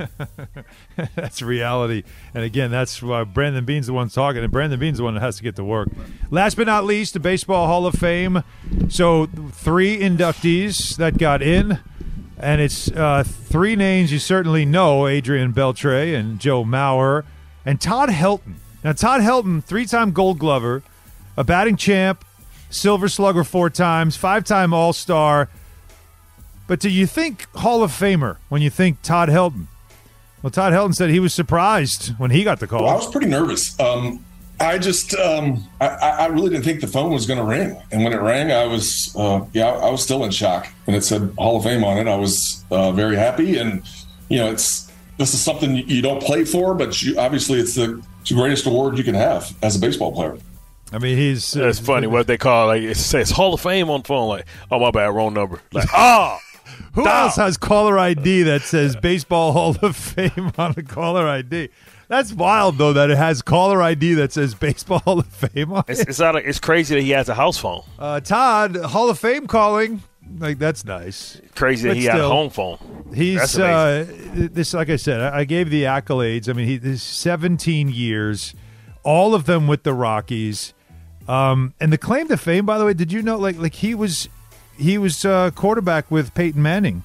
That's reality. And, again, that's why Brandon Beane's the one talking, and Brandon Beane's the one that has to get to work. Last but not least, the Baseball Hall of Fame. So three inductees that got in, and it's uh, three names you certainly know, Adrian Beltre and Joe Mauer and Todd Helton. Now, Todd Helton, three-time Gold Glover, a batting champ, Silver Slugger four times, five-time All-Star. But do you think Hall of Famer when you think Todd Helton? Well, Todd Helton said he was surprised when he got the call. Well, I was pretty nervous. Um, I just, um, I, I really didn't think the phone was going to ring. And when it rang, I was, uh, yeah, I was still in shock. When it said Hall of Fame on it, I was uh, very happy. And, you know, it's this is something you don't play for, but you, obviously it's the, it's the greatest award you can have as a baseball player. I mean, he's uh, – It's funny what they call – like it says Hall of Fame on the phone. Like, oh, my bad, wrong number. Like, oh – Who Down. else has caller I D that says Baseball Hall of Fame on the caller I D? That's wild, though, that it has caller I D that says Baseball Hall of Fame on it. It's, it's, not a, it's crazy that he has a house phone. Uh, Todd, Hall of Fame calling. Like, that's nice. Crazy but that he still, had a home phone. He's, uh, this, like I said, I, I gave the accolades. I mean, he this seventeen years, all of them with the Rockies. Um, and the claim to fame, by the way, did you know, like, like he was – He was uh, quarterback with Peyton Manning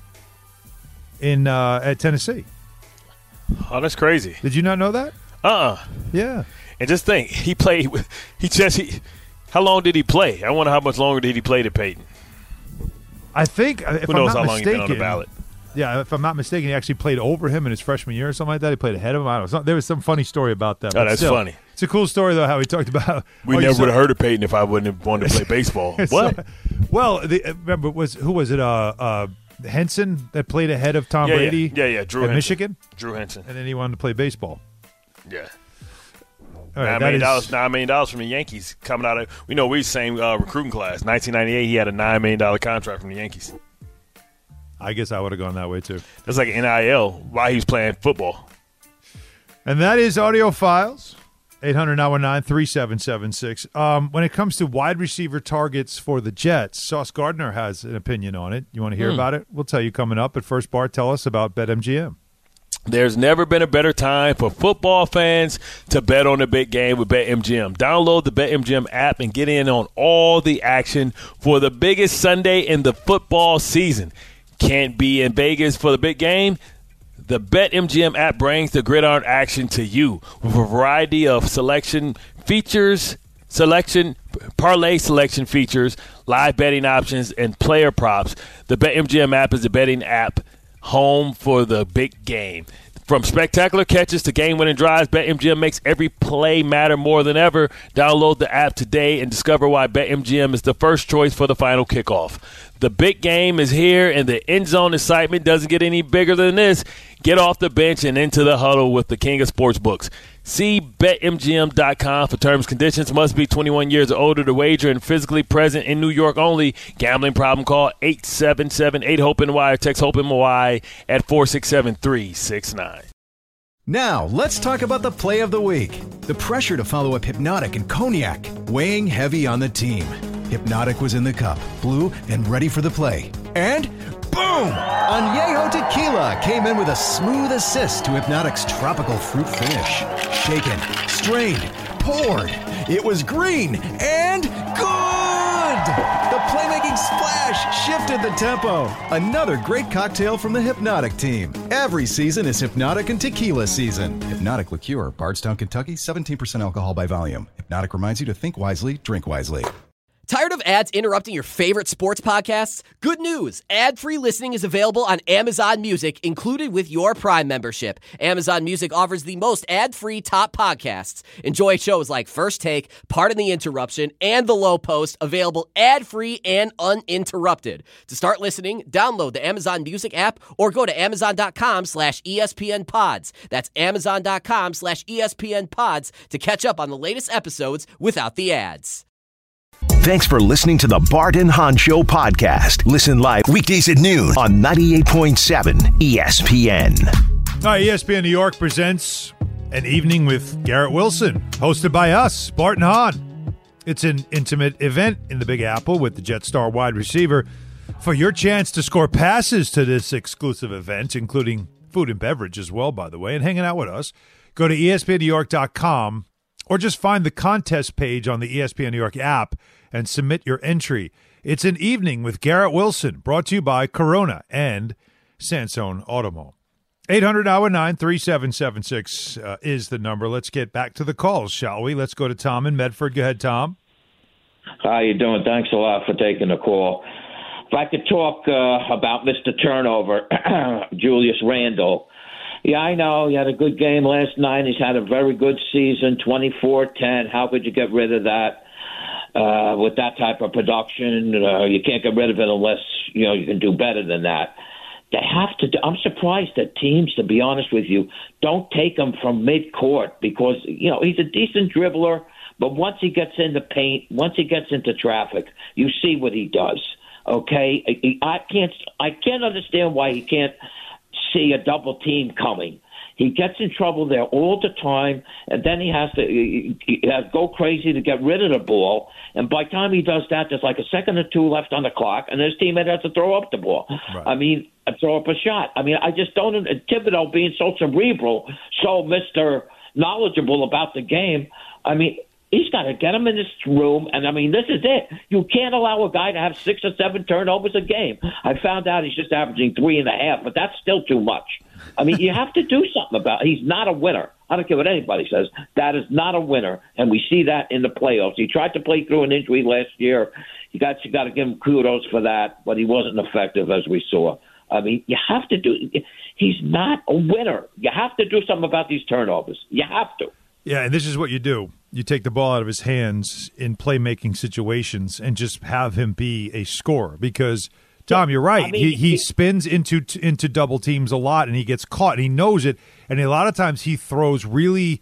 in uh, at Tennessee. Oh, that's crazy. Did you not know that? Uh-uh. Yeah. And just think, he played with – he just he, – how long did he play? I wonder how much longer did he play to Peyton. I think, if Who I'm knows not how long mistaken, he's been on the ballot. Yeah, if I'm not mistaken, he actually played over him in his freshman year or something like that. He played ahead of him. I don't know. There was some funny story about that. Oh, that's still, funny. It's a cool story, though, how he talked about – We oh, never would have heard of Peyton if I wouldn't have wanted to play baseball. What? So, well, the, remember, was who was it? Uh, uh, Henson that played ahead of Tom yeah, Brady yeah, yeah, yeah. Drew at Henson. Michigan? Drew Henson. And then he wanted to play baseball. Yeah. All right, nine that million is- dollars, nine million dollars from the Yankees coming out of. We know we're the same uh, recruiting class. nineteen ninety-eight, he had a nine million dollar contract from the Yankees. I guess I would have gone that way too. That's like N I L while he was playing football. And that is Audio Files, eight hundred nine one nine three seven seven six. Um, when it comes to wide receiver targets for the Jets, Sauce Gardner has an opinion on it. You want to hear Hmm. about it? We'll tell you coming up. But first, Bart, tell us about BetMGM. There's never been a better time for football fans to bet on the big game with BetMGM. Download the BetMGM app and get in on all the action for the biggest Sunday in the football season. Can't be in Vegas for the big game? The BetMGM app brings the gridiron action to you with a variety of selection features, selection, parlay selection features, live betting options, and player props. The BetMGM app is the betting app home for the big game. From spectacular catches to game-winning drives, BetMGM makes every play matter more than ever. Download the app today and discover why BetMGM is the first choice for the final kickoff. The big game is here, and the end zone excitement doesn't get any bigger than this. Get off the bench and into the huddle with the king of sportsbooks. See Bet M G M dot com for terms and conditions. Must be twenty-one years or older to wager and physically present in New York only. Gambling problem, call eight seven seven eight hope N Y or text HOPE-N Y at four six seven three six nine. Now, let's talk about the play of the week. The pressure to follow up Hypnotic and Cognac, weighing heavy on the team. Hypnotic was in the cup, blue, and ready for the play. And boom! Añejo Tequila came in with a smooth assist to Hypnotic's tropical fruit finish. Shaken, strained, poured. It was green and good! The playmaking splash shifted the tempo. Another great cocktail from the Hypnotic team. Every season is Hypnotic and Tequila season. Hypnotic Liqueur, Bardstown, Kentucky, seventeen percent alcohol by volume. Hypnotic reminds you to think wisely, drink wisely. Tired of ads interrupting your favorite sports podcasts? Good news! Ad-free listening is available on Amazon Music, included with your Prime membership. Amazon Music offers the most ad-free top podcasts. Enjoy shows like First Take, Pardon the Interruption, and The Low Post, available ad-free and uninterrupted. To start listening, download the Amazon Music app or go to amazon.com slash ESPN pods. That's amazon.com slash ESPN pods to catch up on the latest episodes without the ads. Thanks for listening to the Bart and Hahn Show podcast. Listen live weekdays at noon on ninety-eight point seven E S P N. All right, E S P N New York presents An Evening with Garrett Wilson, hosted by us, Bart and Hahn. It's an intimate event in the Big Apple with the Jetstar wide receiver. For your chance to score passes to this exclusive event, including food and beverage as well, by the way, and hanging out with us, go to E S P N New York dot com or just find the contest page on the E S P N New York app and submit your entry. It's An Evening with Garrett Wilson, brought to you by Corona and Sansone Automall. eight hundred nine one nine three seven seven six uh, is the number. Let's get back to the calls, shall we? Let's go to Tom in Medford. Go ahead, Tom. How you doing? Thanks a lot for taking the call. If I could talk uh, about Mister Turnover, Julius Randle. Yeah, I know. He had a good game last night. He's had a very good season, twenty-four ten. How could you get rid of that? Uh, with that type of production, uh, you can't get rid of it unless, you know, you can do better than that. They have to do, I'm surprised that teams, to be honest with you, don't take him from mid-court because, you know, he's a decent dribbler, but once he gets into paint, once he gets into traffic, you see what he does, okay? I can't, I can't understand why he can't see a double team coming. He gets in trouble there all the time, and then he has to he, he has to go crazy to get rid of the ball. And by the time he does that, there's like a second or two left on the clock, and his teammate has to throw up the ball. Right. I mean, throw up a shot. I mean, I just don't – Thibodeau being so cerebral, so Mister knowledgeable about the game, I mean – he's got to get him in this room, and, I mean, this is it. You can't allow a guy to have six or seven turnovers a game. I found out he's just averaging three and a half, but that's still too much. I mean, you have to do something about it. He's not a winner. I don't care what anybody says. That is not a winner, and we see that in the playoffs. He tried to play through an injury last year. You got, you got to give him kudos for that, but he wasn't effective, as we saw. I mean, you have to do – he's not a winner. You have to do something about these turnovers. You have to. Yeah, and this is what you do. You take the ball out of his hands in playmaking situations and just have him be a scorer. Because, Tom, you're right. I mean, he, he he spins into into double teams a lot, and he gets caught, and he knows it. And a lot of times he throws really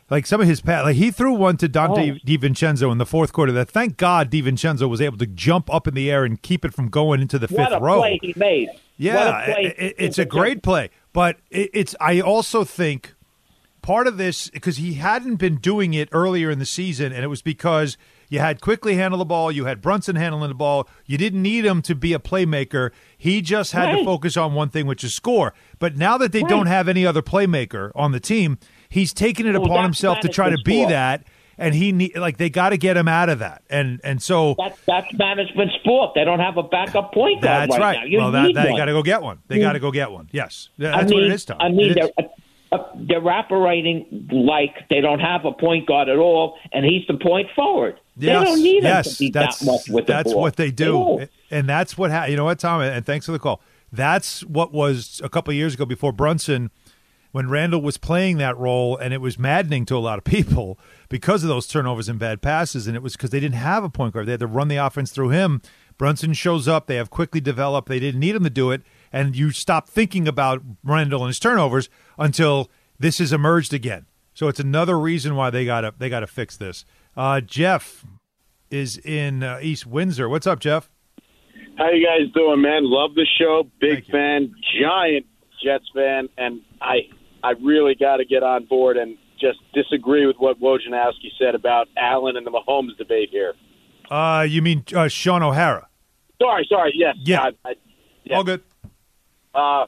Like some of his pass, like he threw one to Dante Oh. DiVincenzo in the fourth quarter. That thank God DiVincenzo was able to jump up in the air and keep it from going into the What fifth a row. play he made. Yeah, What a play. it- it's a great play, but it, it's. I also think part of this because he hadn't been doing it earlier in the season, and it was because you had Quickly handle the ball, you had Brunson handling the ball. You didn't need him to be a playmaker. He just had Right. to focus on one thing, which is score. But now that they Right. don't have any other playmaker on the team, he's taken it Well, upon that's himself to try to management be sport. that, and he need, like they got to get him out of that, and and so That's, that's management sport. They don't have a backup point guard that's right, right. now. You well, that, need they one. got to go get one. They Mm. got to go get one. Yes, that's I mean, what it is, Tom. I mean, It is. they're, uh, they're operating like they don't have a point guard at all, and he's the point forward. Yes, they don't need yes, him to be that's, that much with that's the ball. what they do, don't. and that's what ha- you know what, Tom. And thanks for the call. That's what was a couple of years ago before Brunson, when Randall was playing that role, and it was maddening to a lot of people because of those turnovers and bad passes, and it was because they didn't have a point guard. They had to run the offense through him. Brunson shows up. They have quickly developed. They didn't need him to do it, and you stop thinking about Randall and his turnovers until this has emerged again. So it's another reason why they got to they got to fix this. Uh, Jeff is in uh, East Windsor. What's up, Jeff? How you guys doing, man? Love the show. Big fan, giant Jets fan, and I I really got to get on board and just disagree with what Wojnarowski said about Allen and the Mahomes debate here. Uh, you mean uh, Sean O'Hara? Sorry, sorry. Yes. Yeah. I, I, yeah. All good. Uh,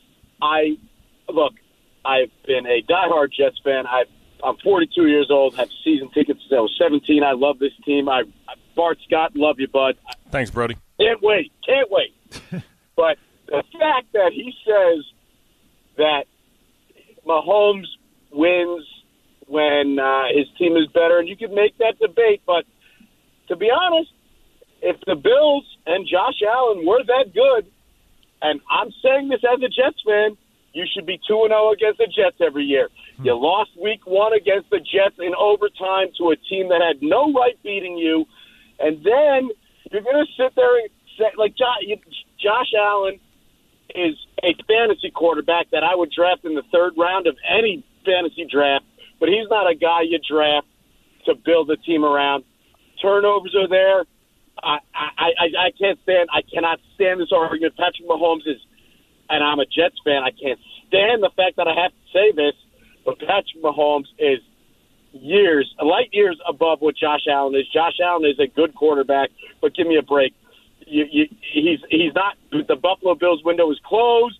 I look. I've been a diehard Jets fan. I've, I'm forty-two years old. Have season tickets since I was seventeen. I love this team. I Bart Scott, love you, bud. Thanks, Brody. Can't wait. Can't wait. But the fact that he says that Mahomes wins when uh, his team is better, and you can make that debate, but to be honest, if the Bills and Josh Allen were that good, and I'm saying this as a Jets fan, you should be two and oh against the Jets every year. You lost week one against the Jets in overtime to a team that had no right beating you, and then you're going to sit there and say, like, Josh, Josh Allen is a fantasy quarterback that I would draft in the third round of any fantasy draft, but he's not a guy you draft to build a team around. Turnovers are there. I, I, I, I can't stand, I cannot stand this argument. Patrick Mahomes is, and I'm a Jets fan, I can't stand the fact that I have to say this, but Patrick Mahomes is years, light years above what Josh Allen is. Josh Allen is a good quarterback, but give me a break. You, you, he's he's not. The Buffalo Bills window is closed,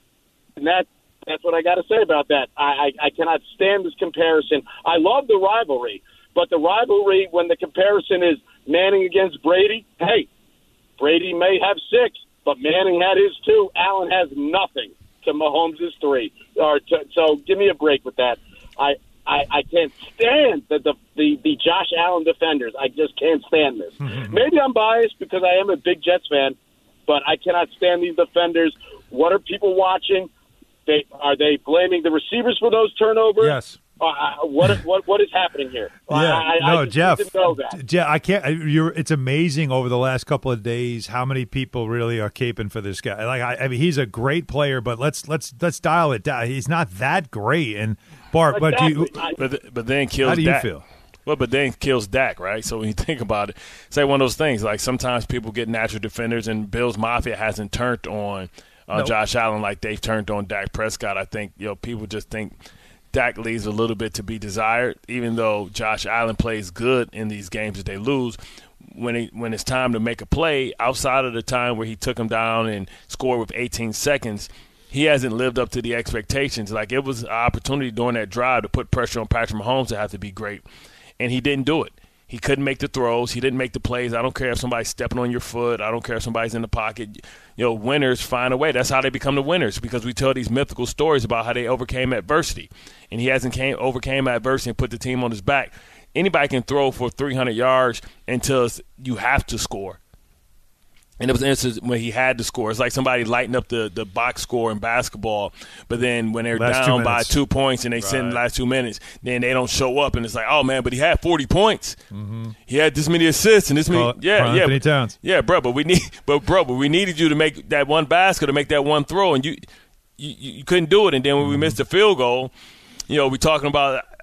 and that that's what I got to say about that. I, I, I cannot stand this comparison. I love the rivalry, but the rivalry when the comparison is Manning against Brady, hey, Brady may have six, but Manning had his two. Allen has nothing to Mahomes' three. Or to, so give me a break with that. I, I, I can't stand the, the, the, the Josh Allen defenders. I just can't stand this. Maybe I'm biased because I am a big Jets fan, but I cannot stand these defenders. What are people watching? They Are they blaming the receivers for those turnovers? Yes. Uh, what what what is happening here? Yeah, I, I, no, I just Jeff. didn't know that. Jeff, I can't. You're. It's amazing over the last couple of days how many people really are caping for this guy. Like, I, I mean, he's a great player, but let's let's let's dial it down. He's not that great. And Bart, but do you, but th- but then kills. how do you Dak. feel? Well, but then kills Dak, right? So when you think about it, it's like one of those things. Like sometimes people get natural defenders, and Bills Mafia hasn't turned on uh, No. Josh Allen like they've turned on Dak Prescott. I think you know people just think Dak leaves a little bit to be desired, even though Josh Allen plays good in these games that they lose. When he, when it's time to make a play, outside of the time where he took him down and scored with eighteen seconds, he hasn't lived up to the expectations. Like it was an opportunity during that drive to put pressure on Patrick Mahomes to have to be great, and he didn't do it. He couldn't make the throws. He didn't make the plays. I don't care if somebody's stepping on your foot. I don't care if somebody's in the pocket. You know, winners find a way. That's how they become the winners, because we tell these mythical stories about how they overcame adversity. And he hasn't came, overcame adversity and put the team on his back. Anybody can throw for three hundred yards until you have to score. And it was an instance when he had to score. It's like somebody lighting up the, the box score in basketball, but then when they're Last two down by minutes. two points and they sit in the last two minutes, then they don't show up, and it's like, oh, man, but he had forty points. Mm-hmm. He had this many assists and this many. Carl- yeah, Carl yeah. Anthony Towns. Yeah, bro, but we need, but bro, but we needed you to make that one basket, to make that one throw, and you, you, you couldn't do it. And then when we missed the field goal, you know, we talking about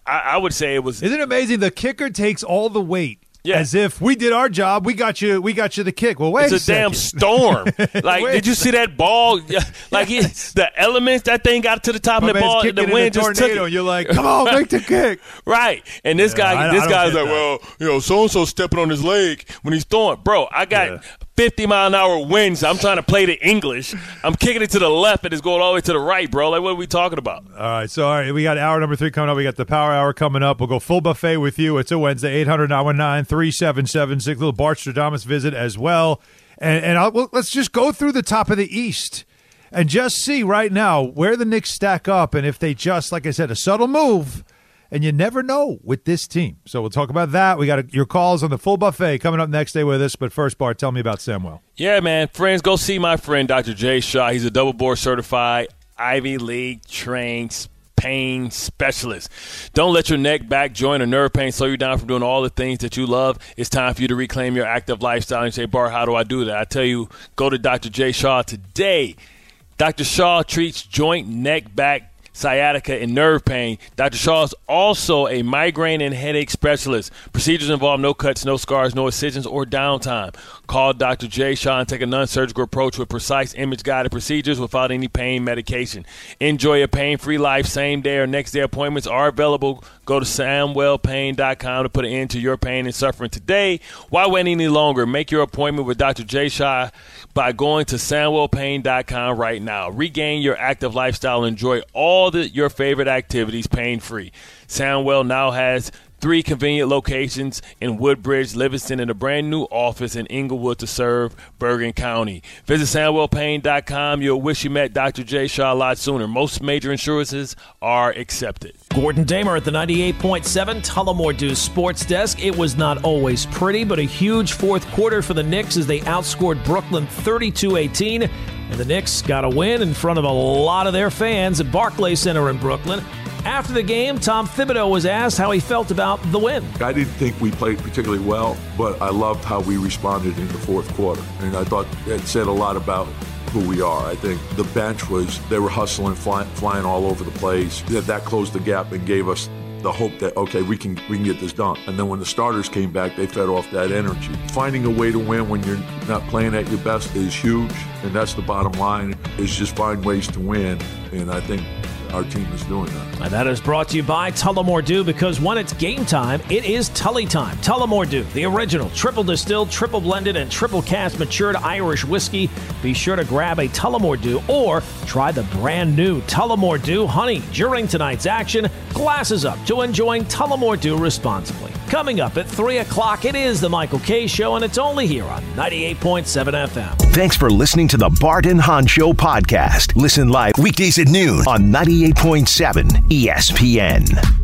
I, I would say it was. Isn't it amazing? The kicker takes all the weight. Yeah. As if we did our job, we got you. We got you the kick. Well, wait it's a, a second. damn storm. Like, Wait did you see that ball? Like he, the elements that thing got to the top My of the man's ball, kicking the in wind a just took tornado. it. You're like, come on, make the kick. Right. And this Yeah, guy, I- this I don't guy's get like, that. well, you know, so and so stepping on his leg when he's throwing. Bro, I got. Yeah. fifty mile an hour winds. I'm trying to play the English. I'm kicking it to the left and it's going all the way to the right, bro. Like, what are we talking about? All right, so all right, we got hour number three coming up. We got the Power Hour coming up. We'll go full buffet with you. It's a Wednesday, eight hundred nine one nine three seven seven six. Little Bart Stradamus visit as well. And, and I'll, well, let's just go through the top of the East and just see right now where the Knicks stack up and if they just, like I said, a subtle move. And you never know with this team. So we'll talk about that. We got a, your calls on the full buffet coming up next. Stay with us. But first, Bart, tell me about Samwell. Yeah, man. Friends, go see my friend, Doctor Jay Shaw. He's a double board certified, Ivy League trained pain specialist. Don't let your neck, back, joint, or nerve pain slow you down from doing all the things that you love. It's time for you to reclaim your active lifestyle. And say, Bart, how do I do that? I tell you, go to Doctor Jay Shaw today. Doctor Shaw treats joint, neck, back, sciatica, and nerve pain. Doctor Shaw is also a migraine and headache specialist. Procedures involve no cuts, no scars, no incisions, or downtime. Call Doctor Jay Shaw and take a non-surgical approach with precise image-guided procedures without any pain medication. Enjoy a pain-free life. Same day or next day appointments are available. Go to samwell pain dot com to put an end to your pain and suffering today. Why wait any longer? Make your appointment with Doctor Jay Shaw by going to samwell pain dot com right now. Regain your active lifestyle and enjoy all the, your favorite activities pain-free. Soundwell now has three convenient locations in Woodbridge, Livingston, and a brand new office in Inglewood to serve Bergen County. Visit samwell pain dot com. You'll wish you met Doctor Jay Shaw a lot sooner. Most major insurances are accepted. Gordon Damer at the ninety-eight point seven Tullamore Dew Sports Desk. It was not always pretty, but a huge fourth quarter for the Knicks as they outscored Brooklyn thirty-two eighteen. And the Knicks got a win in front of a lot of their fans at Barclays Center in Brooklyn. After the game, Tom Thibodeau was asked how he felt about the win. I didn't think we played particularly well, but I loved how we responded in the fourth quarter. And I thought it said a lot about who we are. I think the bench was, they were hustling, flying, flying all over the place. That, that closed the gap and gave us the hope that, okay, we can we can get this done. And then when the starters came back, they fed off that energy. Finding a way to win when you're not playing at your best is huge, and that's the bottom line, is just find ways to win. And I think our team is doing that. And that is brought to you by Tullamore Dew, because when it's game time, it is Tully time. Tullamore Dew, the original triple distilled, triple blended, and triple cast matured Irish whiskey. Be sure to grab a Tullamore Dew or try the brand new Tullamore Dew Honey during tonight's action. Glasses up to enjoying Tullamore Dew responsibly. Coming up at three o'clock, it is the Michael Kay Show, and it's only here on ninety-eight point seven F M. Thanks for listening to the Bart and Hahn Show podcast. Listen live weekdays at noon on ninety-eight point seven E S P N.